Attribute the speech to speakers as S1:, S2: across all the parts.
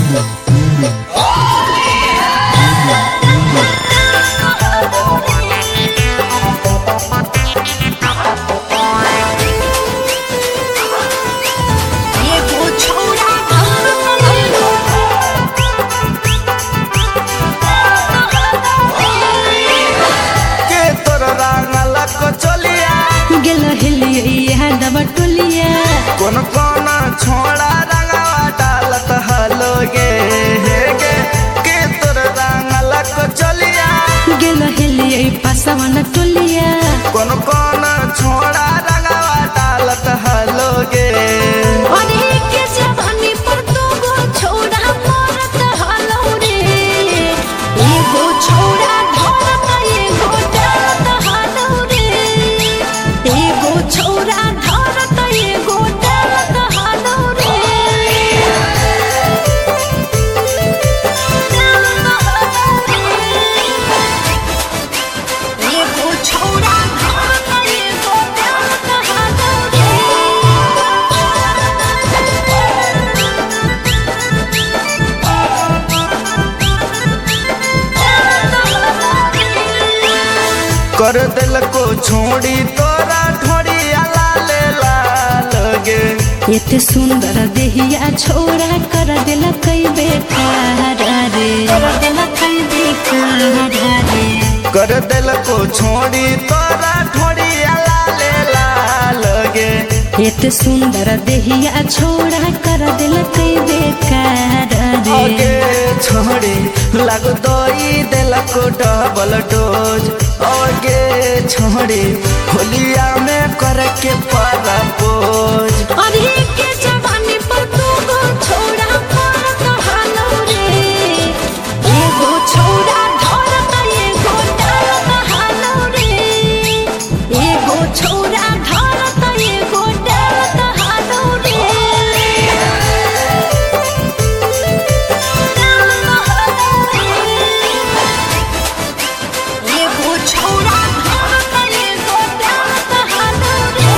S1: कौन कौन छोड़ा रंगवा डालत हलोगे के तोर रंगल को चलिया
S2: गेल हेलिए पासवन टोलिया
S1: कौन कौन छोड़ा रंगवा डालत हलोगे
S2: अरे के जवानी पर तो गो छोड़ा मरत हलो रे एगो छोड़ा धरत एगो डालत हलो रे एगो छोड़ा धरत एगो डालत हलो रे एगो छोड़ा धरत एगो डालत हलो रे
S1: कर दिल को छोड़ी तोरा ढोड़ी लाले लालोगे
S2: एते सुंदर देहिया छोड़ा कर दिल कई बेकार रे कर दिल कई बेकार रे
S1: कर दिल को छोड़ी तोरा ढोड़ी लाले लालोगे
S2: एते सुंदर देहिया छोड़ा कर दिल कई बेकार रे
S1: आगे छोड़ी लग दोई दिल को डबल डोज आगे छोड़ी होलिया में कर के परपोज
S2: अरे के जवानी पर तू गो छोड़ा मरत हलो रे एगो छोड़ा धरत एगो डालत हलो रे एगो छोड़ा धरत एगो डालत हलो रे एगो छोड़ा धरत एगो डालत हलो रे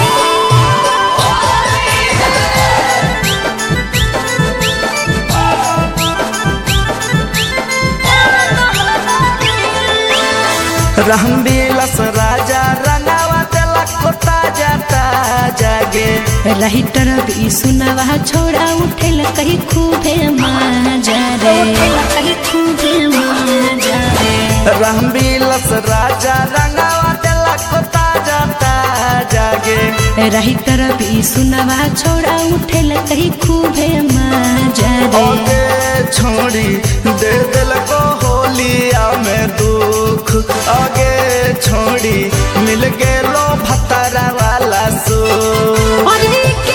S1: रहमबिलस राजा रंगावा दिलक को ताजा ताजागे
S2: राइटर भी सुनावा छोड़ा उठेल कहीं खूबे मजा रे कहीं खूबे मजा रे
S1: रहमबिलस राजा रंगावा दिलक को ताजा ताजागे
S2: राइटर भी सुनावा छोड़ा उठेल कहीं खूबे मजा रे
S1: आगे छोड़ी दे दिल को होलिया में दुख आगे छोड़ी मिल गेलो भतरा वाला सो
S2: अरे